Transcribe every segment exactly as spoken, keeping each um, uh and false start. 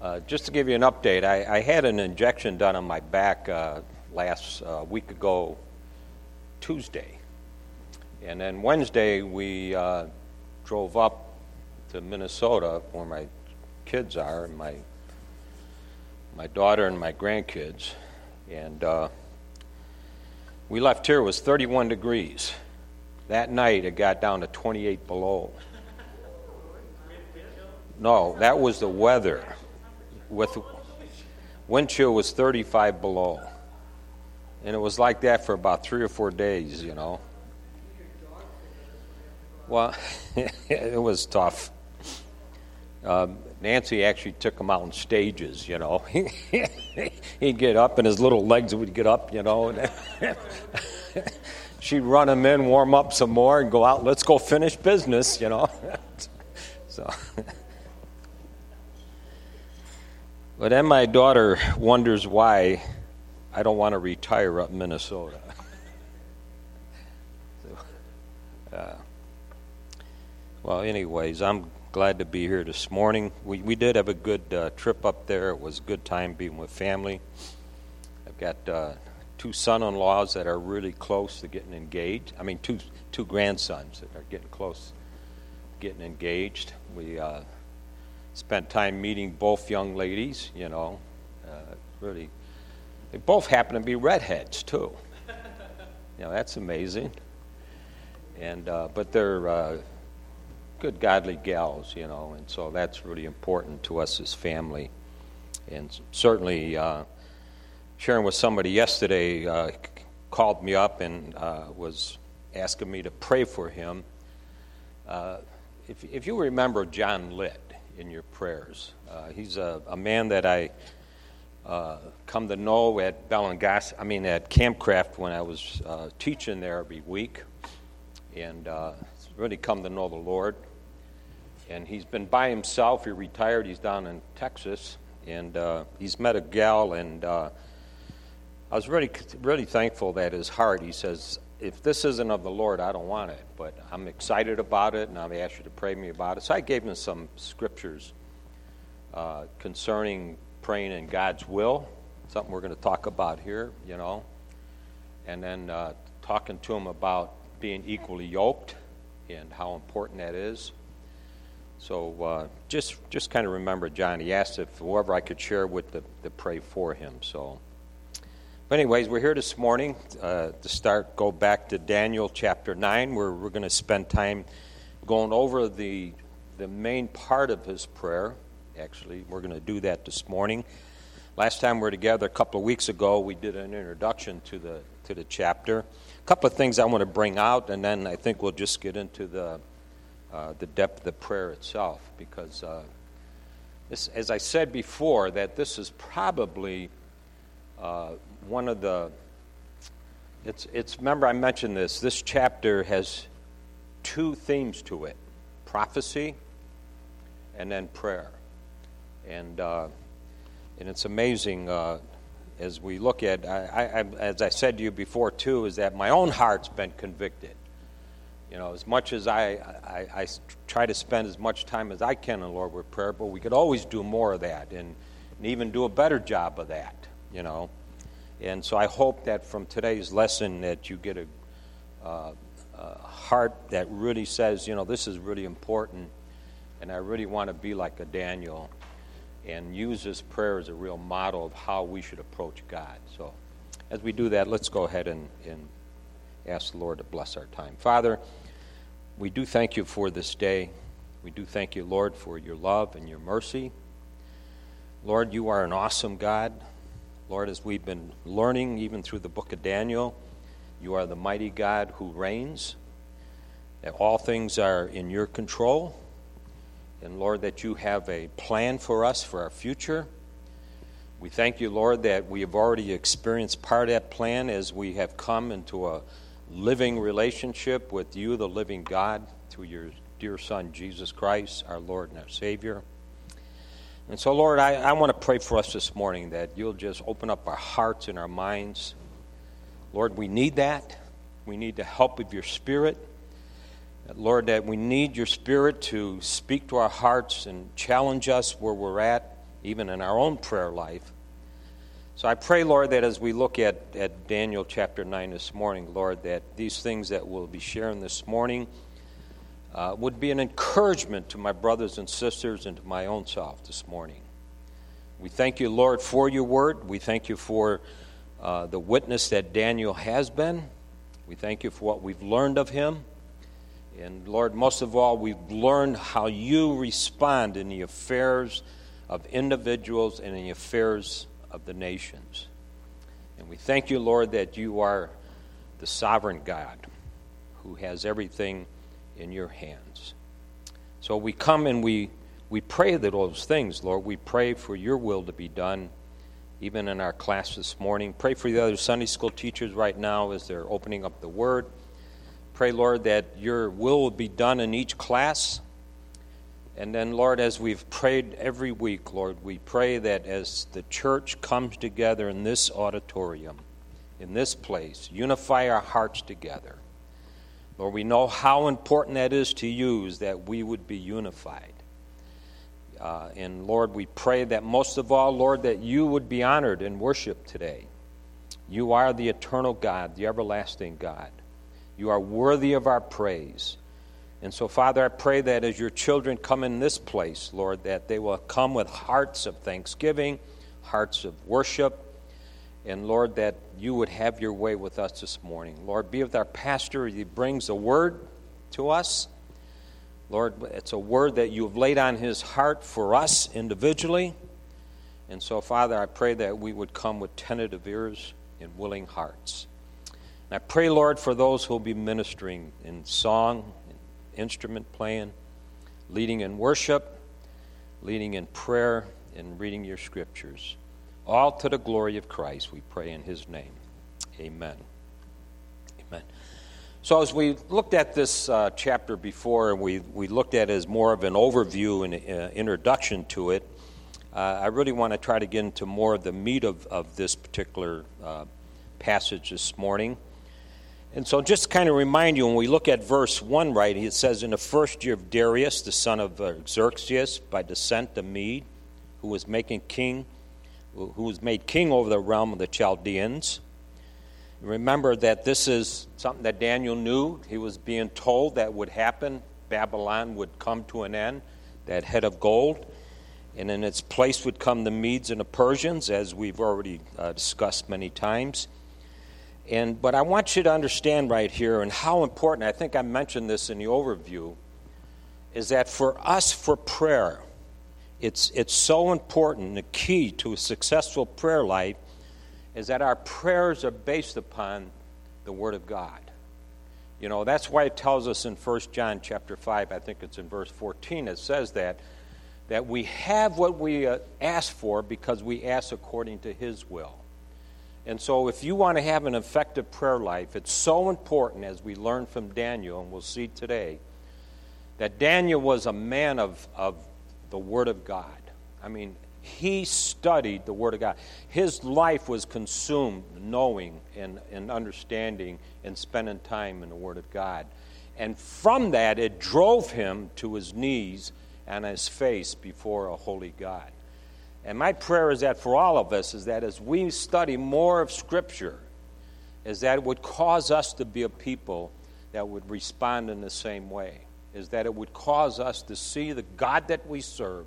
Uh, just to give you an update, I, I had an injection done on my back uh, last uh, week ago, Tuesday. And then Wednesday, we uh, drove up to Minnesota, where my kids are, and my my daughter and my grandkids. And uh, we left here, it was thirty-one degrees. That night, it got down to twenty-eight below. No, that was the weather. With wind chill was thirty-five below. And it was like that for about three or four days, you know. Well, it was tough. Um, Nancy actually took him out in stages, you know. He'd get up and his little legs would get up, you know. She'd run him in, warm up some more, and go out, let's go finish business, you know. So... But then my daughter wonders why I don't want to retire up in Minnesota. so, uh, well, anyways, I'm glad to be here this morning. We we did have a good uh, trip up there. It was a good time being with family. I've got uh, two son-in-laws that are really close to getting engaged. I mean, two two grandsons that are getting close, getting engaged. We. Uh, Spent time meeting both young ladies, you know, uh, really. They both happen to be redheads, too. You know, that's amazing. And uh, but they're uh, good, godly gals, you know, and so that's really important to us as family. And certainly uh, sharing with somebody yesterday uh, called me up and uh, was asking me to pray for him. Uh, if, if you remember John Litt, in your prayers. Uh, he's a, a man that I uh, come to know at Bellengas, I mean at Campcraft when I was uh, teaching there every week, and uh, really come to know the Lord. And he's been by himself. He retired. He's down in Texas, and uh, he's met a gal, and uh, I was really, really thankful that his heart, he says, if this isn't of the Lord, I don't want it. But I'm excited about it, and I've asked you to pray me about it. So I gave him some scriptures uh, concerning praying in God's will, something we're going to talk about here, you know. And then uh, talking to him about being equally yoked and how important that is. So uh, just just kind of remember, John, he asked if whoever I could share with to, to pray for him, so... But anyways, we're here this morning uh, to start, go back to Daniel chapter nine, where we're going to spend time going over the the main part of his prayer. Actually, we're going to do that this morning. Last time we were together a couple of weeks ago, we did an introduction to the to the chapter. A couple of things I want to bring out, and then I think we'll just get into the uh, the depth of the prayer itself, because uh, this, as I said before, that this is probably uh, one of the, it's, it's, remember I mentioned this, this chapter has two themes to it, prophecy and then prayer. And uh, and it's amazing uh, as we look at, I, I, as I said to you before too, is that my own heart's been convicted. You know, as much as I, I, I try to spend as much time as I can in the Lord with prayer, but we could always do more of that and, and even do a better job of that, you know. And so I hope that from today's lesson that you get a, uh, a heart that really says, you know, this is really important, and I really want to be like a Daniel and use this prayer as a real model of how we should approach God. So as we do that, let's go ahead and, and ask the Lord to bless our time. Father, we do thank you for this day. We do thank you, Lord, for your love and your mercy. Lord, you are an awesome God. Lord, as we've been learning even through the book of Daniel, you are the mighty God who reigns, that all things are in your control, and Lord, that you have a plan for us for our future. We thank you, Lord, that we have already experienced part of that plan as we have come into a living relationship with you, the living God, through your dear Son, Jesus Christ, our Lord and our Savior. And so, Lord, I, I want to pray for us this morning that you'll just open up our hearts and our minds. Lord, we need that. We need the help of your Spirit. Lord, that we need your Spirit to speak to our hearts and challenge us where we're at even in our own prayer life. So I pray, Lord, that as we look at, at Daniel chapter nine this morning, Lord, that these things that we'll be sharing this morning uh, would be an encouragement to my brothers and sisters and to my own self this morning. We thank you, Lord, for your word. We thank you for uh, the witness that Daniel has been. We thank you for what we've learned of him. And, Lord, most of all, we've learned how you respond in the affairs of individuals and in the affairs of the nations. And we thank you, Lord, that you are the sovereign God who has everything in your hands. So we come and we, we pray that those things, Lord. We pray for your will to be done, even in our class this morning. Pray for the other Sunday school teachers right now as they're opening up the Word. Pray, Lord, that your will will be done in each class. And then, Lord, as we've prayed every week, Lord, we pray that as the church comes together in this auditorium, in this place, unify our hearts together. Lord, we know how important that is to you, is that we would be unified. Uh, and, Lord, we pray that most of all, Lord, that you would be honored in worship today. You are the eternal God, the everlasting God. You are worthy of our praise. And so, Father, I pray that as your children come in this place, Lord, that they will come with hearts of thanksgiving, hearts of worship, and, Lord, that you would have your way with us this morning. Lord, be with our pastor. He brings a word to us. Lord, it's a word that you have laid on his heart for us individually. And so, Father, I pray that we would come with tentative ears and willing hearts. And I pray, Lord, for those who will be ministering in song, instrument playing, leading in worship, leading in prayer, and reading your scriptures. All to the glory of Christ, we pray in his name. Amen. Amen. So as we looked at this uh, chapter before, and we, we looked at it as more of an overview and uh, introduction to it, uh, I really want to try to get into more of the meat of, of this particular uh, passage this morning. And so just to kind of remind you, when we look at verse one, right, it says, in the first year of Darius, the son of uh, Xerxes, by descent a Mede, who was making king, who was made king over the realm of the Chaldeans. Remember that this is something that Daniel knew. He was being told that would happen. Babylon would come to an end, that head of gold. And in its place would come the Medes and the Persians, as we've already uh, discussed many times. And but I want you to understand right here, and how important, I think I mentioned this in the overview, is that for us, for prayer, it's it's so important. The key to a successful prayer life is that our prayers are based upon the Word of God. You know, that's why it tells us in First John chapter five, I think it's in verse fourteen, it says that, that we have what we uh, ask for because we ask according to his will. And so if you want to have an effective prayer life, it's so important, as we learn from Daniel, and we'll see today, that Daniel was a man of, of the Word of God. I mean, he studied the Word of God. His life was consumed knowing and, and understanding and spending time in the Word of God. And from that, it drove him to his knees and his face before a holy God. And my prayer is that for all of us, is that as we study more of Scripture, is that it would cause us to be a people that would respond in the same way. Is that it would cause us to see the God that we serve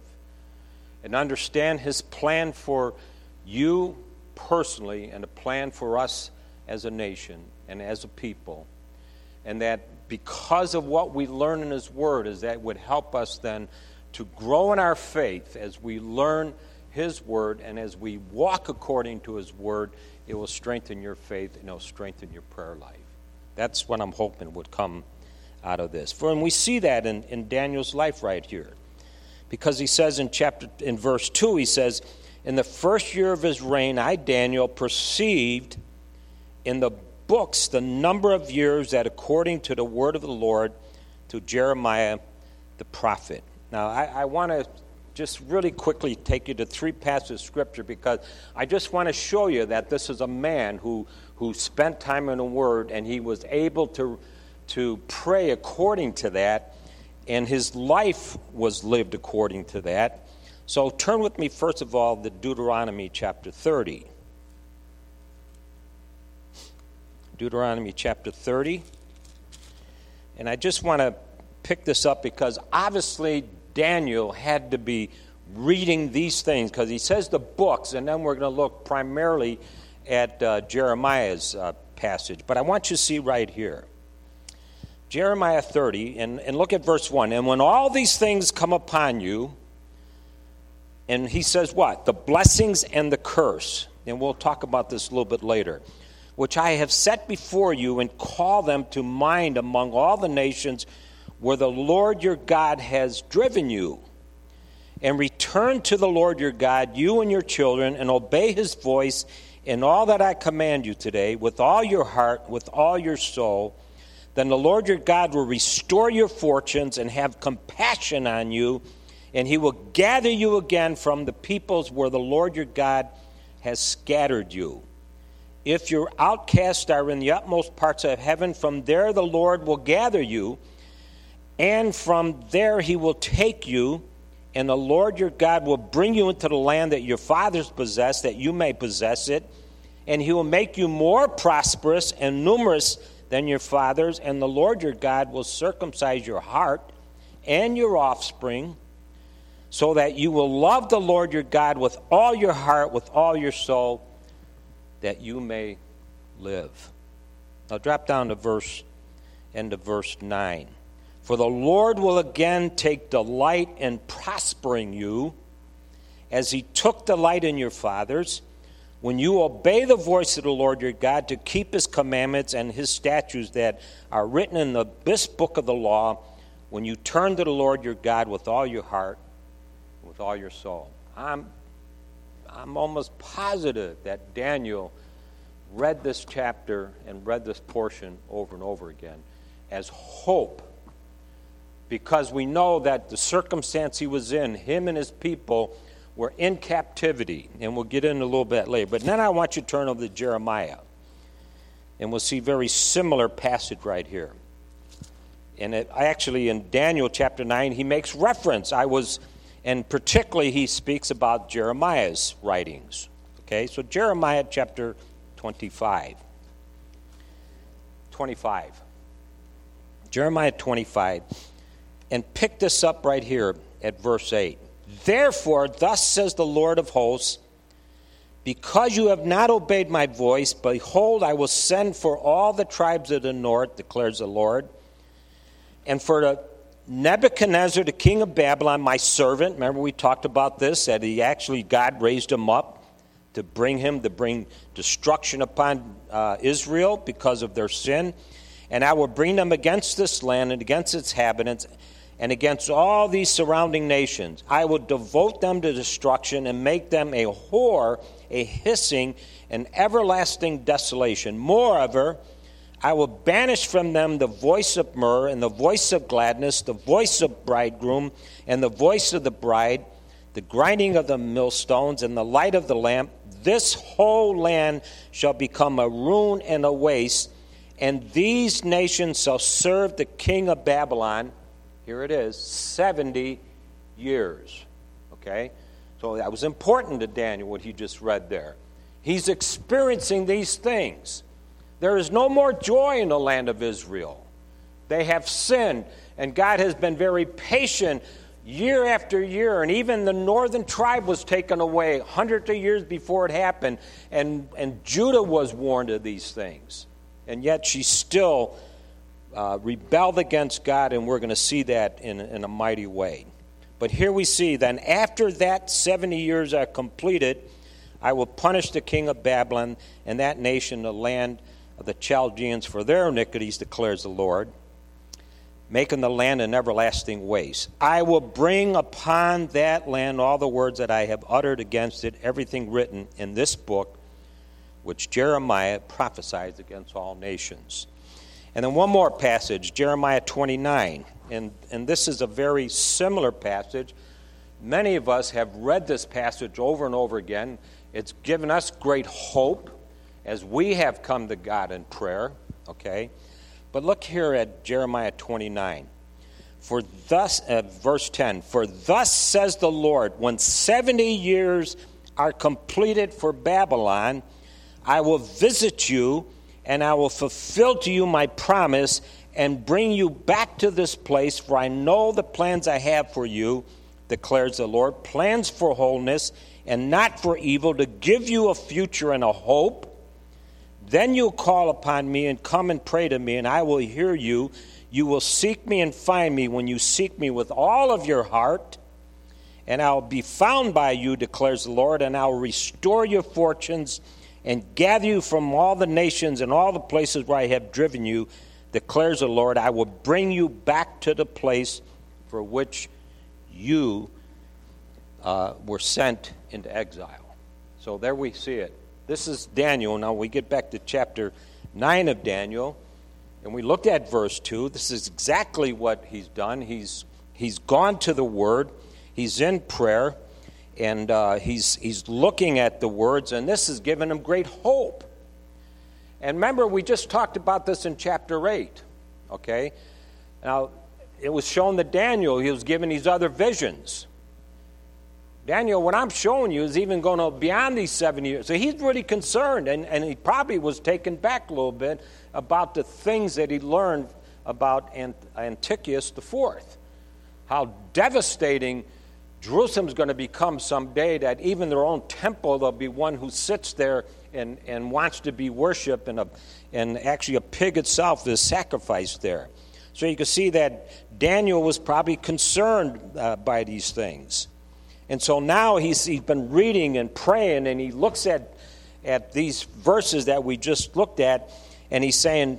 and understand his plan for you personally and a plan for us as a nation and as a people. And that because of what we learn in his word, is that would help us then to grow in our faith as we learn his word, and as we walk according to his word, it will strengthen your faith and it will strengthen your prayer life. That's what I'm hoping would come out of this. For and we see that in, in Daniel's life right here. Because he says in chapter in verse two, he says, in the first year of his reign, I, Daniel, perceived in the books the number of years that according to the word of the Lord to Jeremiah the prophet. Now, I, I want to just really quickly take you to three passages of Scripture, because I just want to show you that this is a man who, who spent time in the Word, and he was able to, to pray according to that, and his life was lived according to that. So turn with me, first of all, to Deuteronomy chapter thirty. Deuteronomy chapter thirty. And I just want to pick this up because obviously Daniel had to be reading these things because he says the books, and then we're going to look primarily at uh, Jeremiah's uh, passage. But I want you to see right here. Jeremiah thirty, and, and look at verse one. And when all these things come upon you, and he says what? The blessings and the curse. And we'll talk about this a little bit later. Which I have set before you, and call them to mind among all the nations where the Lord your God has driven you. And return to the Lord your God, you and your children, and obey his voice in all that I command you today, with all your heart, with all your soul. Then the Lord your God will restore your fortunes and have compassion on you, and he will gather you again from the peoples where the Lord your God has scattered you. If your outcasts are in the utmost parts of heaven, from there the Lord will gather you, and from there he will take you, and the Lord your God will bring you into the land that your fathers possessed, that you may possess it, and he will make you more prosperous and numerous than your fathers, and the Lord your God will circumcise your heart and your offspring, so that you will love the Lord your God with all your heart, with all your soul, that you may live. Now drop down to verse, end of verse nine. For the Lord will again take delight in prospering you, as he took delight in your fathers, when you obey the voice of the Lord your God to keep his commandments and his statutes that are written in the, this book of the law, when you turn to the Lord your God with all your heart, with all your soul. I'm I'm almost positive that Daniel read this chapter and read this portion over and over again as hope, because we know that the circumstance he was in, him and his people, were in captivity, and we'll get into a little bit later. But then I want you to turn over to Jeremiah, and we'll see a very similar passage right here. And it, actually in Daniel chapter nine, he makes reference. I was... And particularly, he speaks about Jeremiah's writings. Okay, so Jeremiah chapter twenty-five. twenty-five. Jeremiah twenty-five. And pick this up right here at verse eight. Therefore, thus says the Lord of hosts, because you have not obeyed my voice, behold, I will send for all the tribes of the north, declares the Lord, and for the Nebuchadnezzar, the king of Babylon, my servant. Remember we talked about this, that he actually, God raised him up to bring him, to bring destruction upon uh, Israel because of their sin. And I will bring them against this land and against its inhabitants and against all these surrounding nations. I will devote them to destruction and make them a whore, a hissing, and everlasting desolation. Moreover, I will banish from them the voice of myrrh and the voice of gladness, the voice of bridegroom and the voice of the bride, the grinding of the millstones and the light of the lamp. This whole land shall become a ruin and a waste, and these nations shall serve the king of Babylon, here it is, seventy years. Okay? So that was important to Daniel, what he just read there. He's experiencing these things. There is no more joy in the land of Israel. They have sinned, and God has been very patient year after year, and even the northern tribe was taken away hundreds of years before it happened, and, and Judah was warned of these things. And yet she still uh, rebelled against God, and we're going to see that in, in a mighty way. But here we see, then after that seventy years are completed, I will punish the king of Babylon and that nation, the land of the Chaldeans, for their iniquities, declares the Lord, making the land an everlasting waste. I will bring upon that land all the words that I have uttered against it, everything written in this book, which Jeremiah prophesied against all nations. And then one more passage, Jeremiah twenty-nine. And, and this is a very similar passage. Many of us have read this passage over and over again. It's given us great hope as we have come to God in prayer, okay? But look here at Jeremiah twenty-nine. For thus, uh, verse ten, for thus says the Lord, when seventy years are completed for Babylon, I will visit you, and I will fulfill to you my promise, and bring you back to this place, for I know the plans I have for you, declares the Lord, plans for wholeness and not for evil, to give you a future and a hope. Then you'll call upon me and come and pray to me, and I will hear you. You will seek me and find me when you seek me with all of your heart, and I'll be found by you, declares the Lord, and I'll restore your fortunes and gather you from all the nations and all the places where I have driven you, declares the Lord. I will bring you back to the place for which you uh, were sent into exile. So there we see it. This is Daniel. Now we get back to chapter nine of Daniel, and we looked at verse two. This is exactly what he's done. He's he's gone to the Word. He's in prayer, and uh, he's he's looking at the words, and this has given him great hope. And remember, we just talked about this in chapter eight, okay? Now, it was shown that Daniel, he was given these other visions. Daniel, what I'm showing you is even going to beyond these seven years. So he's really concerned, and, and he probably was taken back a little bit about the things that he learned about Ant- Antiochus the Fourth. How devastating Jerusalem's going to become someday, that even their own temple, there'll be one who sits there and, and wants to be worshipped, and, a, and actually a pig itself is sacrificed there. So you can see that Daniel was probably concerned uh, by these things. And so now he's, he's been reading and praying, and he looks at, at these verses that we just looked at, and he's saying,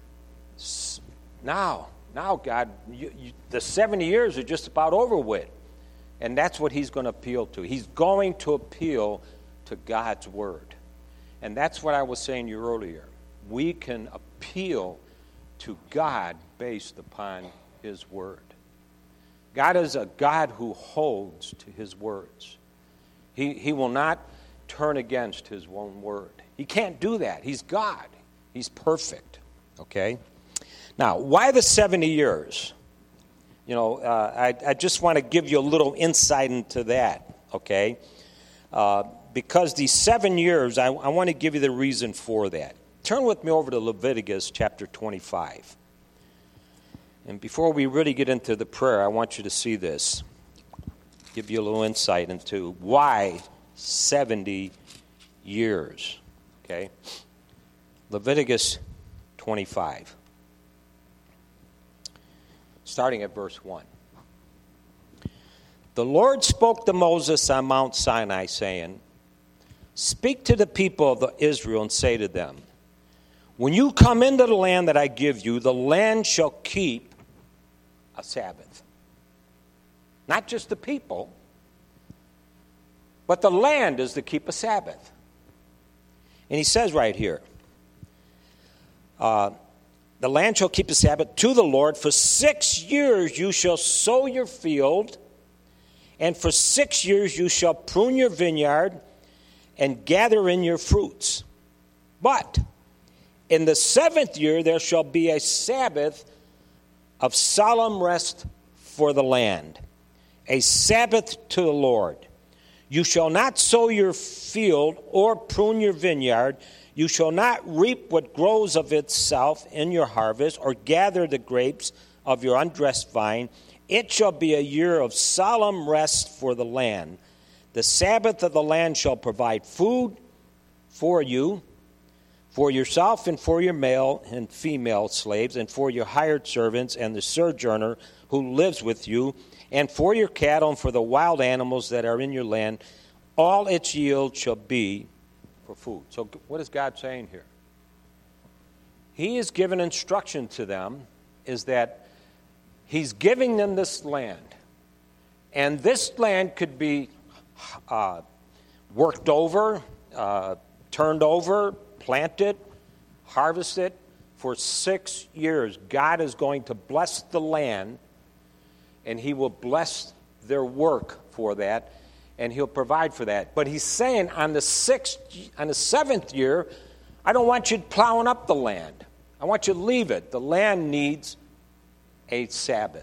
now, now, God, you, you, the seventy years are just about over with. And that's what he's going to appeal to. He's going to appeal to God's word. And that's what I was saying to you earlier. We can appeal to God based upon his word. God is a God who holds to his words. He, he will not turn against his own word. He can't do that. He's God. He's perfect. Okay? Now, why the seventy years? You know, uh, I, I just want to give you a little insight into that, okay? Uh, because these seven years, I, I want to give you the reason for that. Turn with me over to Leviticus chapter twenty-five. And before we really get into the prayer, I want you to see this. Give you a little insight into why seventy years, okay? Leviticus twenty-five. Starting at verse one. The Lord spoke to Moses on Mount Sinai, saying, speak to the people of Israel and say to them, when you come into the land that I give you, the land shall keep a Sabbath. Not just the people, but the land is to keep a Sabbath. And he says right here, uh, the land shall keep a Sabbath to the Lord. For six years you shall sow your field, and for six years you shall prune your vineyard and gather in your fruits. But in the seventh year there shall be a Sabbath of solemn rest for the land, a Sabbath to the Lord. You shall not sow your field or prune your vineyard. You shall not reap what grows of itself in your harvest, or gather the grapes of your undressed vine. It shall be a year of solemn rest for the land. The Sabbath of the land shall provide food for you, for yourself and for your male and female slaves, and for your hired servants and the sojourner who lives with you, and for your cattle and for the wild animals that are in your land. All its yield shall be for food. So what is God saying here? He is giving instruction to them, is that he's giving them this land. And this land could be uh, worked over, uh, turned over, planted, harvested for six years. God is going to bless the land, and he will bless their work for that, and he'll provide for that. But he's saying on the sixth, on the seventh year, I don't want you plowing up the land. I want you to leave it. The land needs a Sabbath.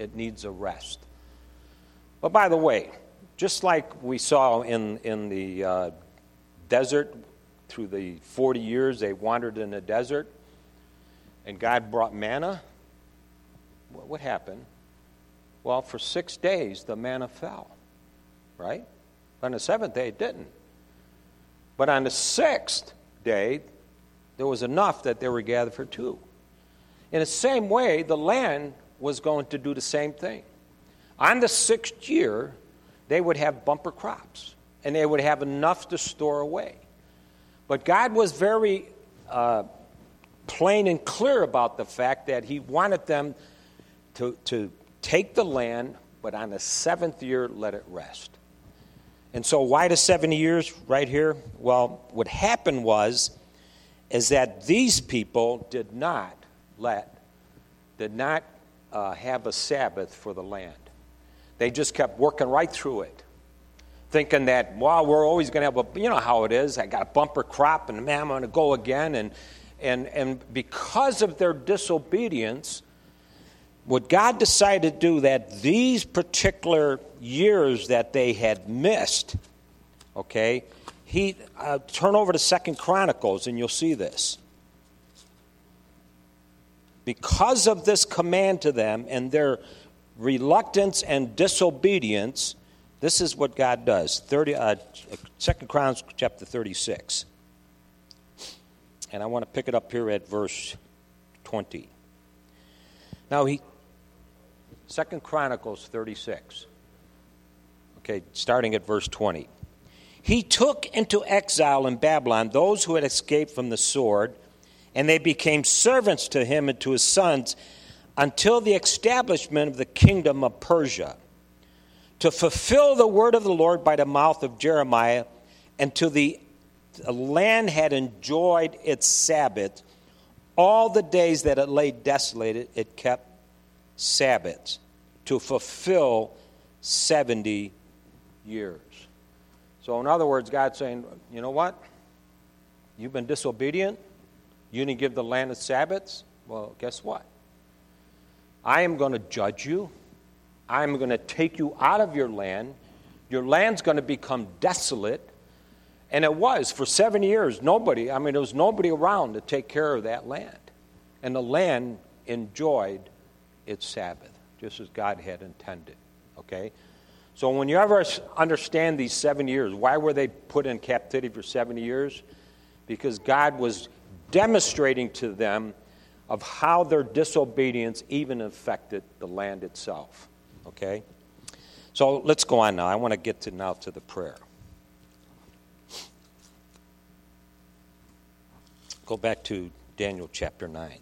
It needs a rest. But by the way, just like we saw in, in the uh, desert, through the forty years they wandered in the desert, and God brought manna, what, what happened? Well, for six days the manna fell, right? But on the seventh day it didn't. But on the sixth day, there was enough that they were gathered for two. In the same way, the land was going to do the same thing. On the sixth year, they would have bumper crops, and they would have enough to store away. But God was very uh, plain and clear about the fact that he wanted them to, to take the land, but on the seventh year, let it rest. And so why the seventy years right here? Well, what happened was, is that these people did not let, did not uh, have a Sabbath for the land. They just kept working right through it, thinking that, well, we're always going to have a, you know how it is, I got a bumper crop, and man, I'm going to go again. And, and, and because of their disobedience, what God decided to do, that these particular years that they had missed, okay, he uh, turn over to Second Chronicles and you'll see this. Because of this command to them and their reluctance and disobedience, this is what God does. thirty, uh, Second Chronicles chapter thirty-six. And I want to pick it up here at verse twenty. Now, he, Second Chronicles thirty-six. Okay, starting at verse twenty. He took into exile in Babylon those who had escaped from the sword, and they became servants to him and to his sons until the establishment of the kingdom of Persia, to fulfill the word of the Lord by the mouth of Jeremiah, until the land had enjoyed its Sabbath. All the days that it lay desolated, it kept Sabbaths, to fulfill seventy years. So in other words, God's saying, you know what? You've been disobedient. You didn't give the land its Sabbaths. Well, guess what? I am going to judge you. I'm going to take you out of your land. Your land's going to become desolate. And it was. For seven years, nobody, I mean, there was nobody around to take care of that land. And the land enjoyed its Sabbath, just as God had intended. Okay? So when you ever understand these seven years, why were they put in captivity for seventy years? Because God was demonstrating to them of how their disobedience even affected the land itself. Okay? So let's go on now. I want to get to now to the prayer. Go back to Daniel chapter nine.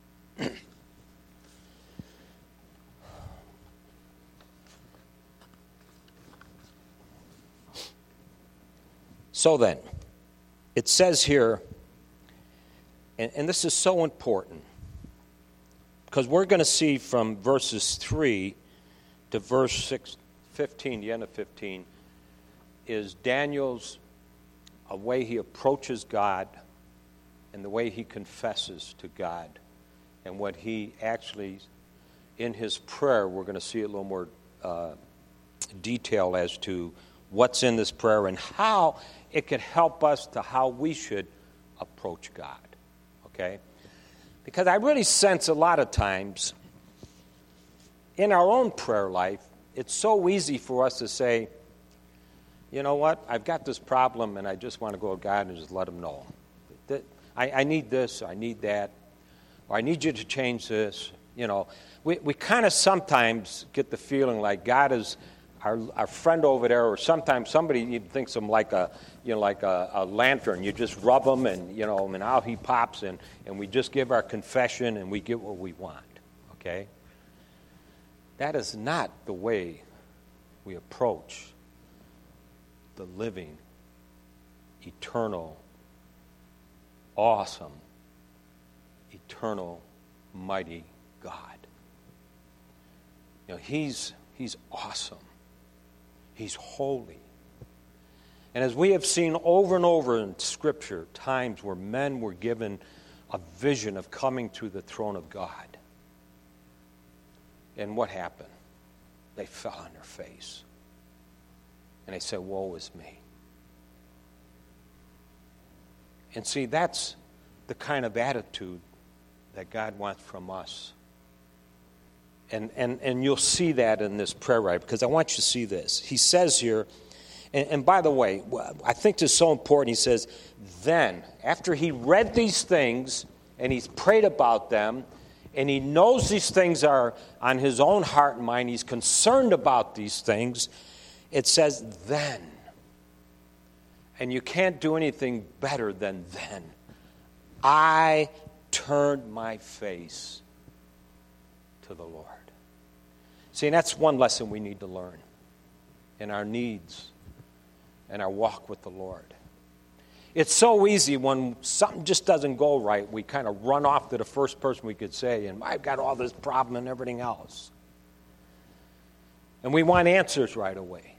So then, it says here, and, and this is so important, because we're going to see from verses three to verse six, fifteen, the end of fifteen, is Daniel's a way he approaches God and the way he confesses to God, and what he actually, in his prayer, we're going to see a little more uh, detail as to what's in this prayer and how it could help us to how we should approach God, okay? Because I really sense a lot of times in our own prayer life, it's so easy for us to say, you know what, I've got this problem and I just want to go to God and just let him know. That I, I need this, I need that, or I need you to change this. You know, we, we kind of sometimes get the feeling like God is Our, our friend over there, or sometimes somebody even thinks of him like a, you know, like a, a lantern. You just rub him, and you know, and out he pops, and, and we just give our confession, and we get what we want. Okay, that is not the way we approach the living, eternal, awesome, eternal, mighty God. You know, he's he's awesome. He's holy. And as we have seen over and over in Scripture, times where men were given a vision of coming to the throne of God. And what happened? They fell on their face. And they said, woe is me. And see, that's the kind of attitude that God wants from us. And, and, and you'll see that in this prayer, right? Because I want you to see this. He says here, and, and by the way, I think this is so important. He says, then, after he read these things and he's prayed about them, and he knows these things are on his own heart and mind, he's concerned about these things, it says, then. And you can't do anything better than then. I turned my face to the Lord. See, and that's one lesson we need to learn in our needs and our walk with the Lord. It's so easy when something just doesn't go right, we kind of run off to the first person we could say, and I've got all this problem and everything else. And we want answers right away.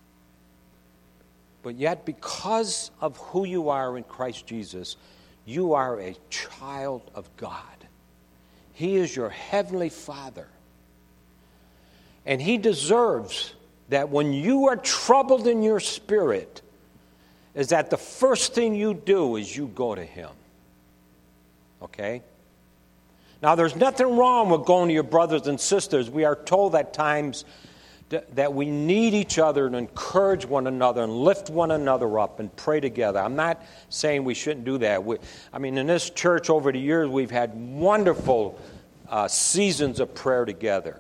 But yet, because of who you are in Christ Jesus, you are a child of God. He is your heavenly Father. And He deserves that when you are troubled in your spirit, is that the first thing you do is you go to Him. Okay? Now, there's nothing wrong with going to your brothers and sisters. We are told at times that we need each other and encourage one another and lift one another up and pray together. I'm not saying we shouldn't do that. We, I mean, in this church over the years, we've had wonderful uh, seasons of prayer together.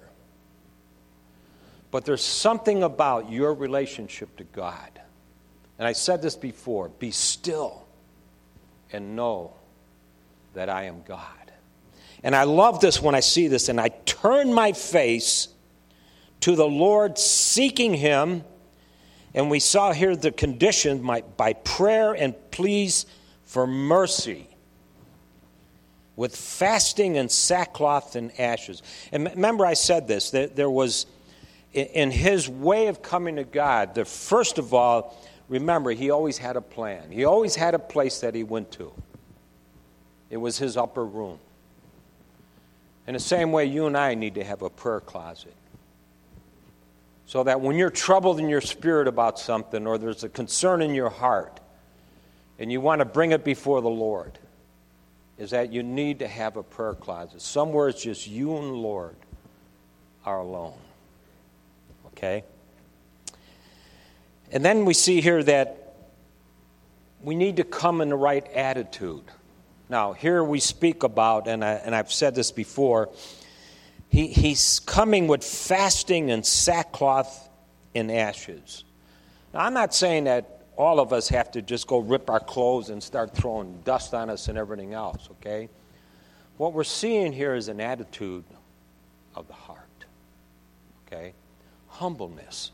But there's something about your relationship to God. And I said this before, be still and know that I am God. And I love this when I see this, and I turn my face to the Lord, seeking Him. And we saw here the condition by, by prayer and pleas for mercy, with fasting and sackcloth and ashes. And remember I said this, that there was, in His way of coming to God, that first of all, remember, He always had a plan. He always had a place that He went to. It was His upper room. In the same way, you and I need to have a prayer closet. So that when you're troubled in your spirit about something, or there's a concern in your heart, and you want to bring it before the Lord, is that you need to have a prayer closet. Somewhere it's just you and the Lord are alone. Okay? And then we see here that we need to come in the right attitude. Now, here we speak about, and, I, and I've said this before, he, he's coming with fasting and sackcloth and ashes. Now, I'm not saying that all of us have to just go rip our clothes and start throwing dust on us and everything else, okay? What we're seeing here is an attitude of the heart, okay? Humbleness.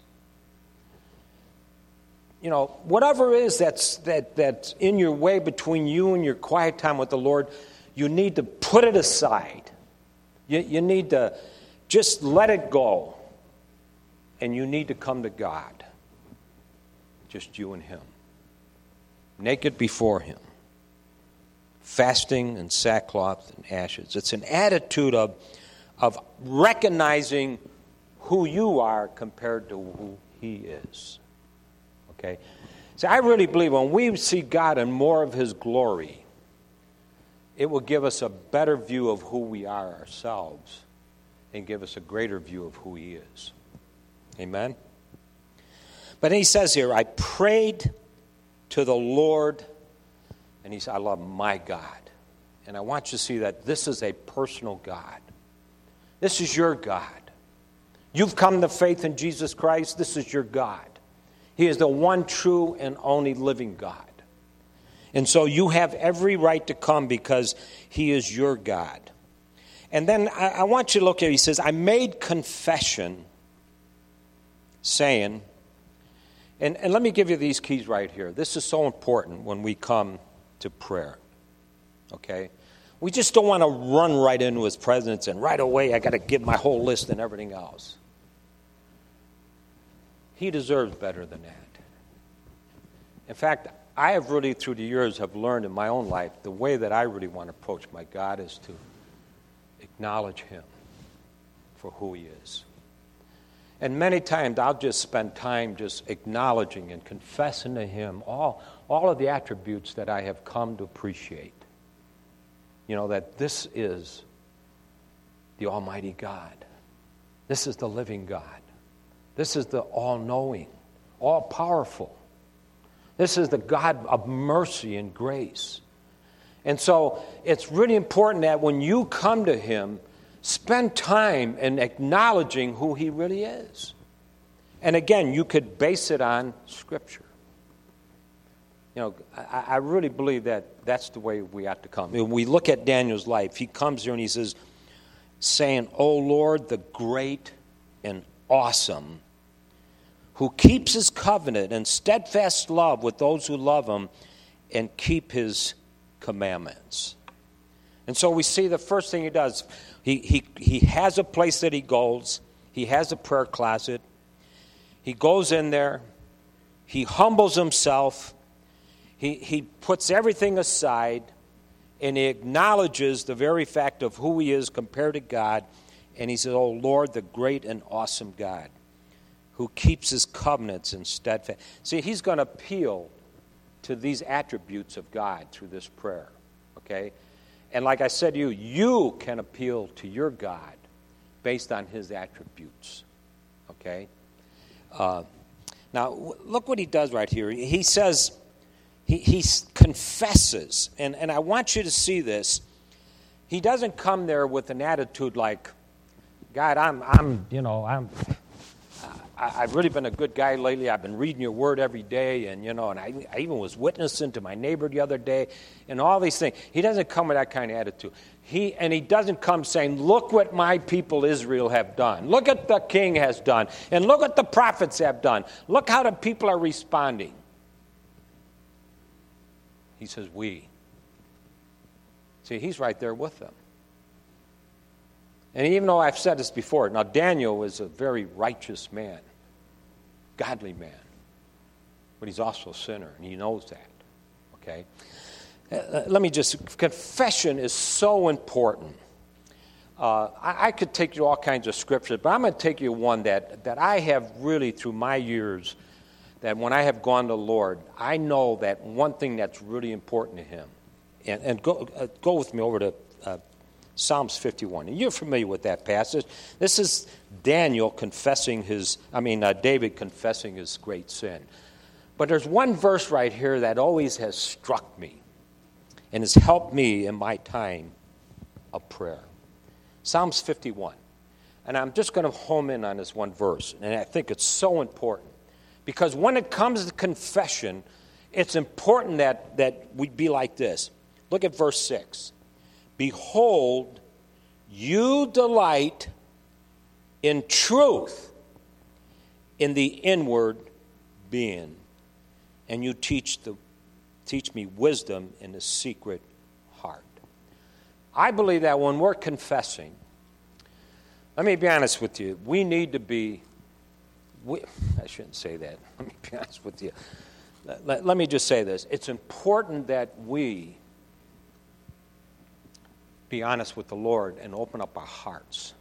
You know, whatever it is that's, that, that's in your way between you and your quiet time with the Lord, you need to put it aside. You, you need to just let it go. And you need to come to God. Just you and Him. Naked before Him. Fasting and sackcloth and ashes. It's an attitude of, of recognizing who you are compared to who He is. Okay? See, I really believe when we see God in more of His glory, it will give us a better view of who we are ourselves and give us a greater view of who He is. Amen? But He says here, I prayed to the Lord, and He said, I love my God. And I want you to see that this is a personal God. This is your God. You've come to faith in Jesus Christ. This is your God. He is the one true and only living God. And so you have every right to come because He is your God. And then I, I want you to look here. He says, I made confession, saying, and, and let me give you these keys right here. This is so important when we come to prayer. Okay? We just don't want to run right into His presence and right away I got to give my whole list and everything else. He deserves better than that. In fact, I have really, through the years, have learned in my own life, the way that I really want to approach my God is to acknowledge Him for who he is. And many times I'll just spend time just acknowledging and confessing to him all, all of the attributes that I have come to appreciate. You know, that this is the Almighty God. This is the living God. This is the all-knowing, all-powerful. This is the God of mercy and grace. And so it's really important that when you come to him, spend time in acknowledging who he really is. And again, you could base it on Scripture. You know, I, I really believe that that's the way we have to come. When we look at Daniel's life, he comes here and he says, saying, O Lord, the great and awesome, who keeps his covenant and steadfast love with those who love him and keep his commandments. And so we see the first thing he does, he, he, he has a place that he goes. He has a prayer closet. He goes in there. He humbles himself. He, he puts everything aside, and he acknowledges the very fact of who he is compared to God. And he says, Oh Lord, the great and awesome God, who keeps his covenants and steadfast. See, he's going to appeal to these attributes of God through this prayer, okay? And like I said to you, you can appeal to your God based on his attributes, okay? Uh, now, w- look what he does right here. He says, he, he confesses, and, and I want you to see this. He doesn't come there with an attitude like, God, I'm, I'm, you know, I'm... I've really been a good guy lately. I've been reading your word every day, and you know, and I, I even was witnessing to my neighbor the other day, and all these things. He doesn't come with that kind of attitude. He and he doesn't come saying, "Look what my people Israel have done. Look what the king has done, and look what the prophets have done. Look how the people are responding." He says, "We." See, he's right there with them. And even though I've said this before, now Daniel was a very righteous man, godly man, but he's also a sinner, and he knows that, okay? Uh, let me just, confession is so important. Uh, I, I could take you all kinds of scriptures, but I'm going to take you one that, that I have really, through my years, that when I have gone to the Lord, I know that one thing that's really important to him. And, and go, uh, go with me over to uh, Psalms fifty-one. And you're familiar with that passage. This is Daniel confessing his, I mean, uh, David confessing his great sin. But there's one verse right here that always has struck me and has helped me in my time of prayer. Psalms fifty-one. And I'm just going to home in on this one verse. And I think it's so important. Because when it comes to confession, it's important that, that we be like this. Look at verse six. Behold, you delight in truth in the inward being, and you teach the teach me wisdom in the secret heart. I believe that when we're confessing, let me be honest with you, we need to be, we, I shouldn't say that, let me be honest with you. Let, let, let me just say this. It's important that we be honest with the Lord and open up our hearts.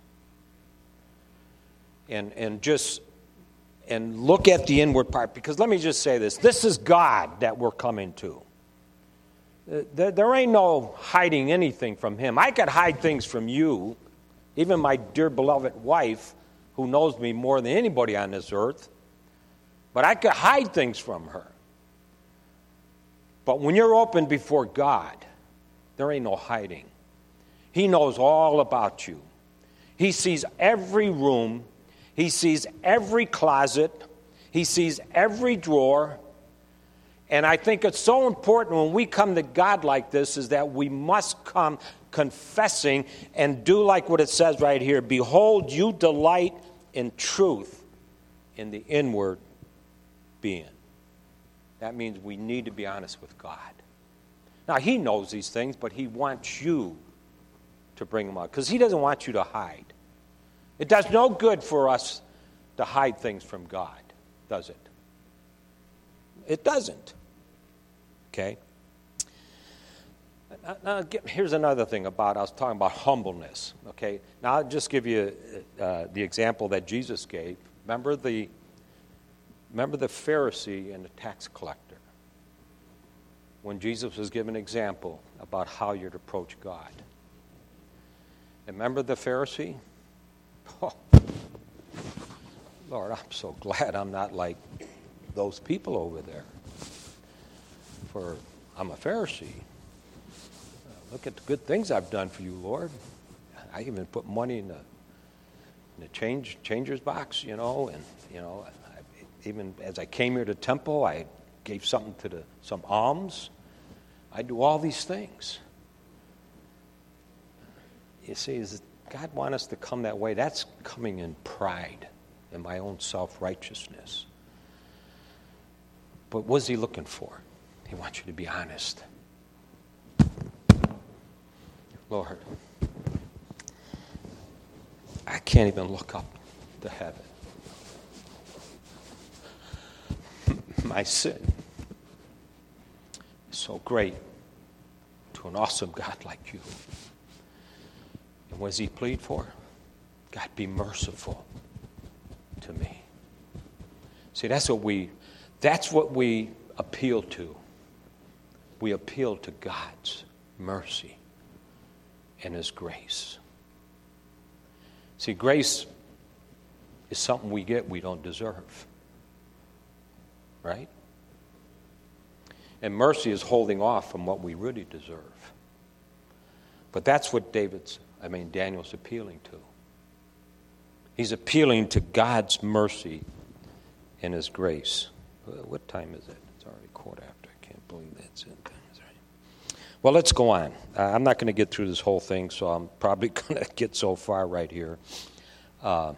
And and just and look at the inward part. Because let me just say this. This is God that we're coming to. There, there ain't no hiding anything from him. I could hide things from you, even my dear beloved wife, who knows me more than anybody on this earth. But I could hide things from her. But when you're open before God, there ain't no hiding. He knows all about you. He sees every room. He sees every closet. He sees every drawer. And I think it's so important when we come to God like this is that we must come confessing and do like what it says right here. Behold, you delight in truth in the inward being. That means we need to be honest with God. Now, he knows these things, but he wants you to bring them out, because he doesn't want you to hide. It does no good for us to hide things from God, does it? It doesn't. Okay? Now, now, here's another thing about, I was talking about humbleness, okay? Now, I'll just give you uh, the example that Jesus gave. Remember the, remember the Pharisee and the tax collector? When Jesus was giving an example about how you'd approach God. And remember the Pharisee? Oh, Lord, I'm so glad I'm not like those people over there. For I'm a Pharisee. Look at the good things I've done for you, Lord. I even put money in the in the change changer's box, you know, and you know, I, even as I came here to temple, I gave something to the some alms. I do all these things. You see, is God want us to come that way? That's coming in pride and my own self-righteousness. But what's he looking for? He wants you to be honest. Lord, I can't even look up to heaven. My sin is so great to an awesome God like you. And what does he plead for? God, be merciful to me. See, that's what we that's what we appeal to. We appeal to God's mercy and his grace. See, grace is something we get we don't deserve. Right? And mercy is holding off from what we really deserve. But that's what David's, I mean, Daniel's appealing to. He's appealing to God's mercy and his grace. What time is it? It's already quarter after. I can't believe that's it. Well, let's go on. Uh, I'm not going to get through this whole thing, so I'm probably going to get so far right here. Uh,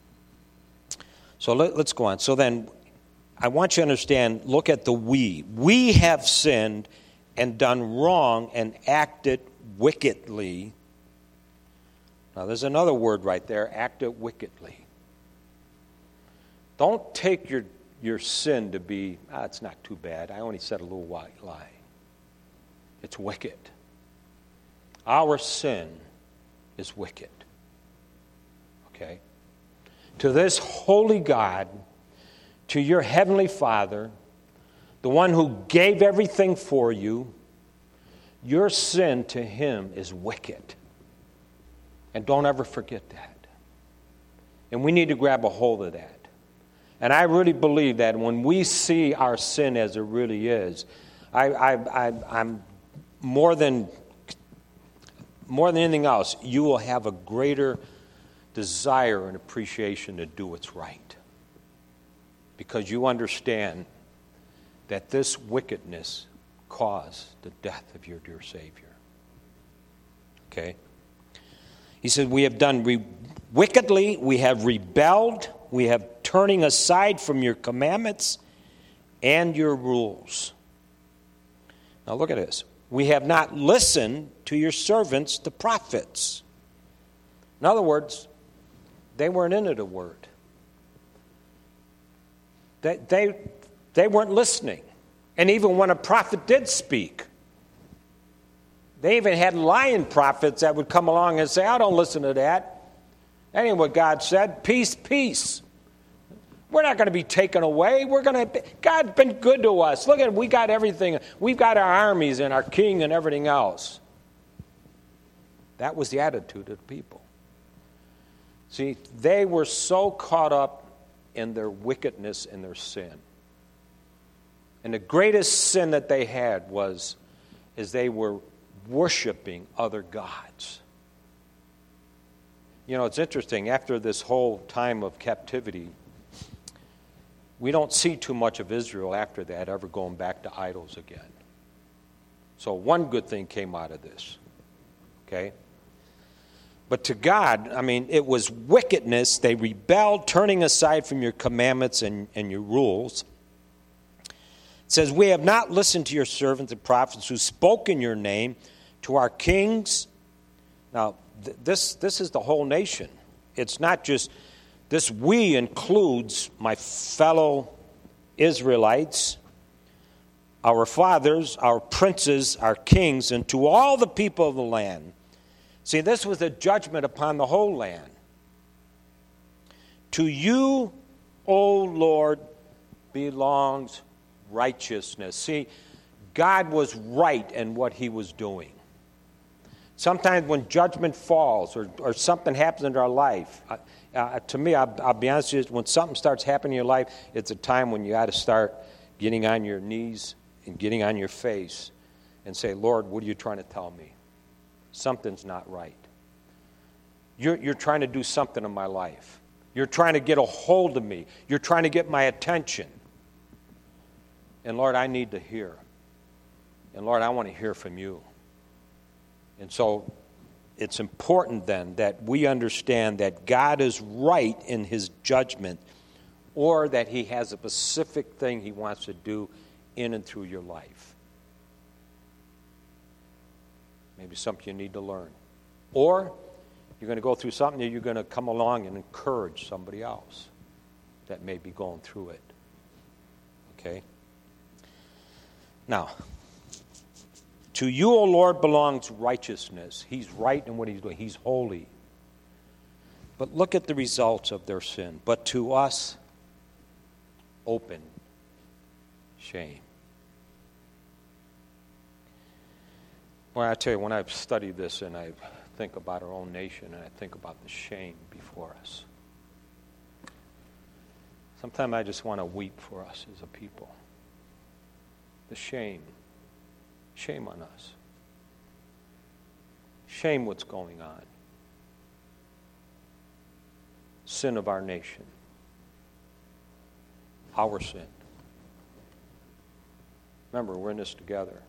so let, let's go on. So then, I want you to understand, look at the we. We have sinned and done wrong and acted wickedly. Now, there's another word right there, acted wickedly. Don't take your, your sin to be, ah, it's not too bad. I only said a little white lie. It's wicked. Our sin is wicked. Okay? To this holy God, to your heavenly Father, the one who gave everything for you, your sin to him is wicked. And don't ever forget that. And we need to grab a hold of that. And I really believe that when we see our sin as it really is, I, I, I, I'm more than more than anything else, you will have a greater desire and appreciation to do what's right. Because you understand that this wickedness caused the death of your dear Savior. Okay? He said, we have done re- wickedly, we have rebelled, we have turning aside from your commandments and your rules. Now look at this. We have not listened to your servants, the prophets. In other words, they weren't into the word. They, they, they weren't listening. And even when a prophet did speak, they even had lying prophets that would come along and say, I don't listen to that. That ain't what God said. Peace, peace. We're not going to be taken away. We're going to. God's been good to us. Look at it. We got everything. We've got our armies and our king and everything else. That was the attitude of the people. See, they were so caught up in their wickedness and their sin. And the greatest sin that they had was, is they were worshiping other gods. You know, it's interesting. After this whole time of captivity, we don't see too much of Israel after that ever going back to idols again. So one good thing came out of this. Okay? But to God, I mean, it was wickedness. They rebelled, turning aside from your commandments and, and your rules. It says, we have not listened to your servants and prophets who spoke in your name, to our kings. Now, th- this, this is the whole nation. It's not just... This we includes my fellow Israelites, our fathers, our princes, our kings, and to all the people of the land. See, this was a judgment upon the whole land. To you, O Lord, belongs righteousness. See, God was right in what he was doing. Sometimes when judgment falls or, or something happens in our life, uh, uh, to me, I'll, I'll be honest with you, when something starts happening in your life, it's a time when you got to start getting on your knees and getting on your face and say, Lord, what are you trying to tell me? Something's not right. You're, you're trying to do something in my life. You're trying to get a hold of me. You're trying to get my attention. And Lord, I need to hear. And Lord, I want to hear from you. And so it's important then that we understand that God is right in his judgment, or that he has a specific thing he wants to do in and through your life. Maybe something you need to learn. Or you're going to go through something that you're going to come along and encourage somebody else that may be going through it. Okay? Now, to you, O Lord, belongs righteousness. He's right in what he's doing. He's holy. But look at the results of their sin. But to us, open shame. Well, I tell you, when I've studied this and I think about our own nation and I think about the shame before us, sometimes I just want to weep for us as a people. The shame. Shame on us. Shame what's going on. Sin of our nation. Our sin. Remember, we're in this together.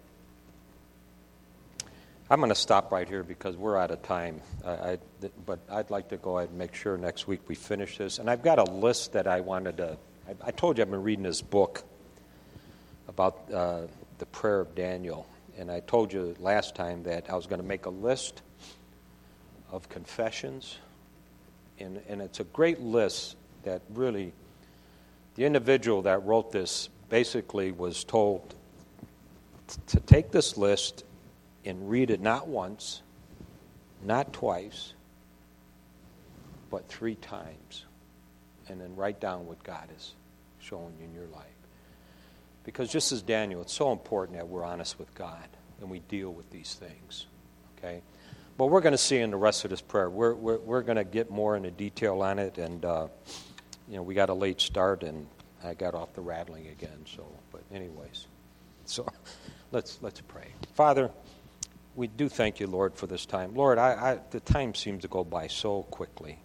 I'm going to stop right here because we're out of time. I, I, but I'd like to go ahead and make sure next week we finish this. And I've got a list that I wanted to... I, I told you I've been reading this book about uh, the prayer of Daniel. And I told you last time that I was going to make a list of confessions. And, and it's a great list that really... The individual that wrote this basically was told to take this list and read it not once, not twice, but three times, and then write down what God is showing you in your life. Because just as Daniel, it's so important that we're honest with God and we deal with these things, okay? But we're going to see in the rest of this prayer, we're we're, we're going to get more into detail on it, and uh, you know, we got a late start, and I got off the rattling again. So, but anyways, so let's let's pray. Father, we do thank you, Lord, for this time. Lord, I, I, the time seems to go by so quickly.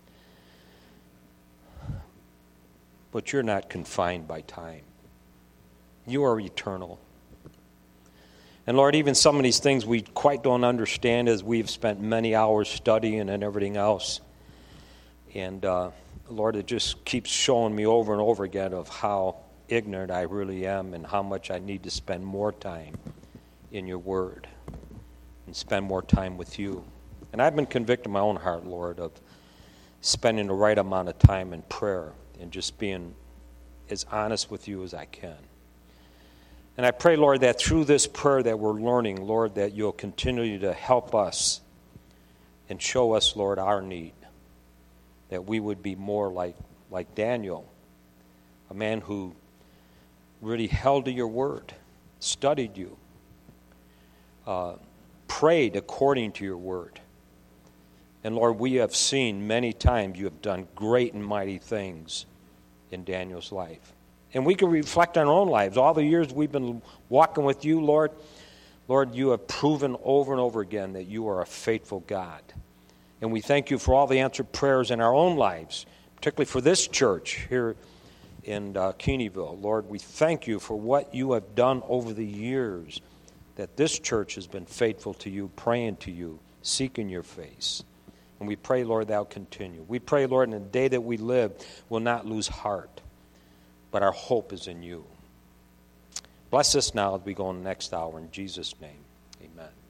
But you're not confined by time. You are eternal. And Lord, even some of these things we quite don't understand as we've spent many hours studying and everything else. And uh, Lord, it just keeps showing me over and over again of how ignorant I really am and how much I need to spend more time in your word and spend more time with you. And I've been convicted in my own heart, Lord, of spending the right amount of time in prayer and just being as honest with you as I can. And I pray, Lord, that through this prayer that we're learning, Lord, that you'll continue to help us and show us, Lord, our need, that we would be more like, like Daniel, a man who really held to your word, studied you, uh, prayed according to your word. And Lord, we have seen many times you have done great and mighty things in Daniel's life. And we can reflect on our own lives. All the years we've been walking with you, Lord, Lord, you have proven over and over again that you are a faithful God. And we thank you for all the answered prayers in our own lives, particularly for this church here in uh, Keeneyville. Lord, we thank you for what you have done over the years, that this church has been faithful to you, praying to you, seeking your face. And we pray, Lord, thou continue. We pray, Lord, in the day that we live, we'll not lose heart, but our hope is in you. Bless us now as we go in the next hour. In Jesus' name, amen.